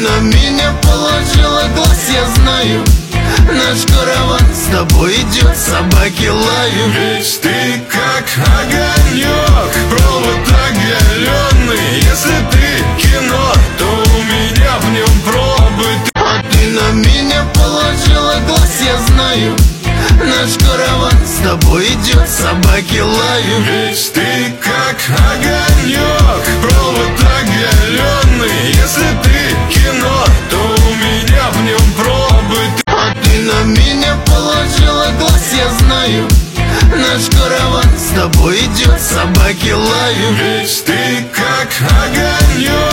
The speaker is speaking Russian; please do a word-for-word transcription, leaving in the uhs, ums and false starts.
на меня положила глаз, я знаю. Наш караван с тобой идет, собаки лают. Ведь ты как огонек, провод оголенный. Если ты кино, то у меня в нем пробы. А ты на меня положила глаз, я знаю. Наш караван с тобой идет, собаки лают. Ведь ты как огонек, провод оголенный. Если ты кино, то у меня в нем пробы. А ты на меня положила глаз, я знаю. Наш караван с тобой идет, собаки лают. Ведь ты как огонек.